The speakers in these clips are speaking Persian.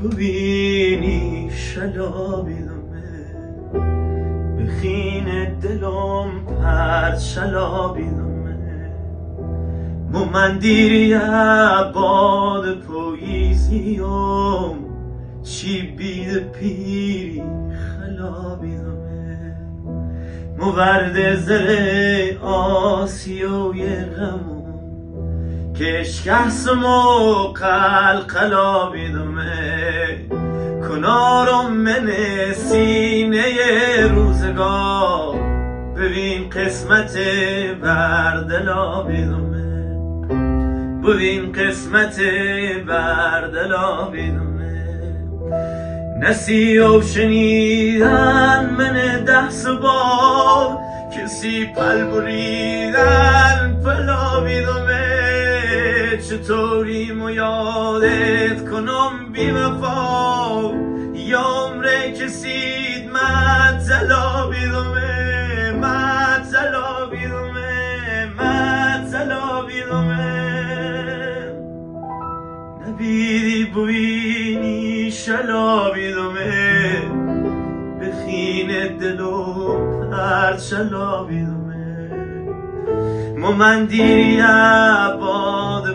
ببینی شلابیدمه بخین دلم پرد شلابیدمه من دیری عباد پویزیم چی بید پیری خلابیدمه مورد زر آسیوی غمم کشکسم و قلقلابیدمه کنارم من سینه روزگار ببین قسمت بردلابیدمه ببین قسمت بردلابیدمه نسی و شنیدن من 10 بار کسی پل بریدن پلابیدمه چطوری مو یادت کنم بی وفا یا عمره کسید متلابیدمه نبیدی ببینی شلابیدمه بخین دلو پرد شلابیدمه من دیری عباد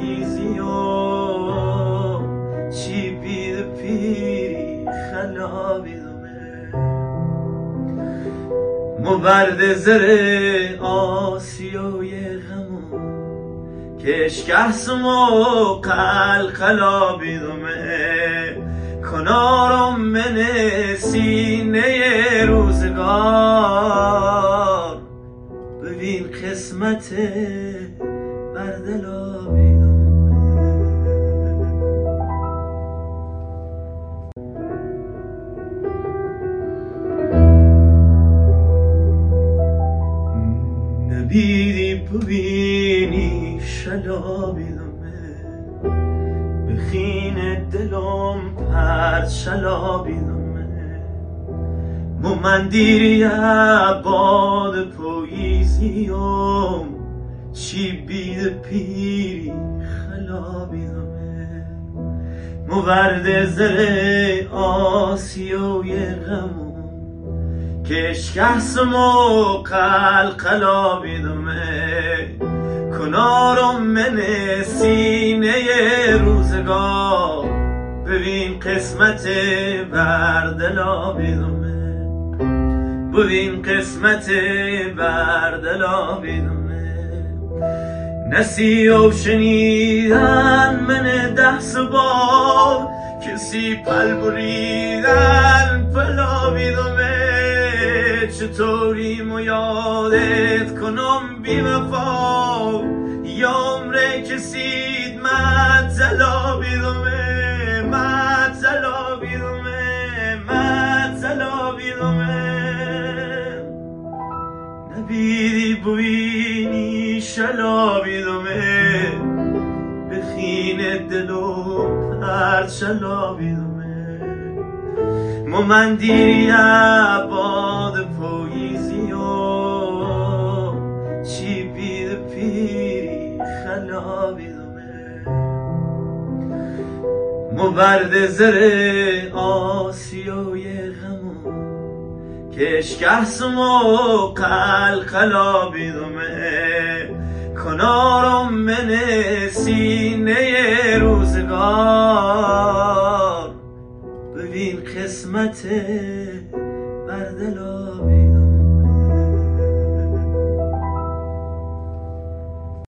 پویزیم چی بید پیری خلابیدمه مورد زر آسیوی غمم کشکسم و قلقلابیدمه کنارم من سینه روزگار ببین قسمت بردلابیدمه نبیدی ببینی شلابیدمه بخین دلم پرد شلابیدمه من دیری عباد پویزیم چی بید پیری خلابیدمه مورد زر آسیوی غمم کشکسم و قلقلابیدمه کنارم من سینه روزگار ببین قسمت بردلابیدمه ببین قسمت بردلابیدمه نسی و شنیدن من 10 بار کسی پل بریدن پلابیدمه چطوری مو یادت کنم بی وفا یا عمره کسید متلابیدمه نبیدی ببینی شلابیدمه بخین دلو پرد شلابیدمه من دیری عباد پویزیم چی بید پیری خلابیدمه مورد زر آسیوی غمم کشکسم و قلقلابیدمه کنارم من سینه روزگار ببین قسمت بردلابیدمه